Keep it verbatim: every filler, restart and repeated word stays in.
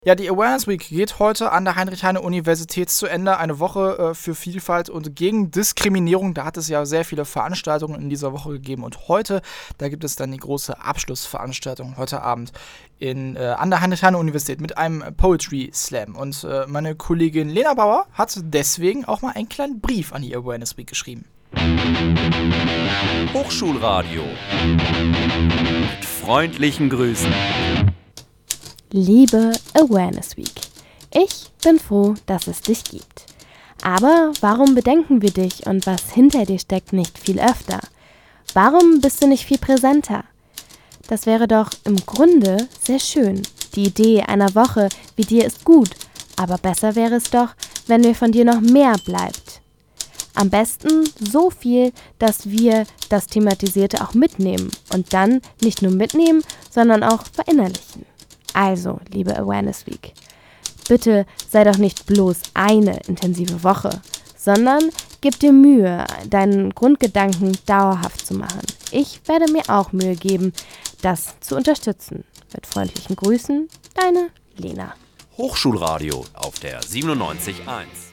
Ja, die Awareness Week geht heute an der Heinrich-Heine-Universität zu Ende. Eine Woche äh, für Vielfalt und gegen Diskriminierung. Da hat es ja sehr viele Veranstaltungen in dieser Woche gegeben. Und heute, da gibt es dann die große Abschlussveranstaltung heute Abend in, äh, an der Heinrich-Heine-Universität mit einem Poetry Slam. Und äh, meine Kollegin Lena Bauer hat deswegen auch mal einen kleinen Brief an die Awareness Week geschrieben. Hochschulradio mit freundlichen Grüßen. Liebe Awareness Week, ich bin froh, dass es dich gibt. Aber warum bedenken wir dich und was hinter dir steckt nicht viel öfter? Warum bist du nicht viel präsenter? Das wäre doch im Grunde sehr schön. Die Idee einer Woche wie dir ist gut, aber besser wäre es doch, wenn wir von dir noch mehr bleibt. Am besten so viel, dass wir das Thematisierte auch mitnehmen und dann nicht nur mitnehmen, sondern auch verinnerlichen. Also, liebe Awareness Week, bitte sei doch nicht bloß eine intensive Woche, sondern gib dir Mühe, deinen Grundgedanken dauerhaft zu machen. Ich werde mir auch Mühe geben, das zu unterstützen. Mit freundlichen Grüßen, deine Lena. Hochschulradio auf der siebenundneunzig Komma eins.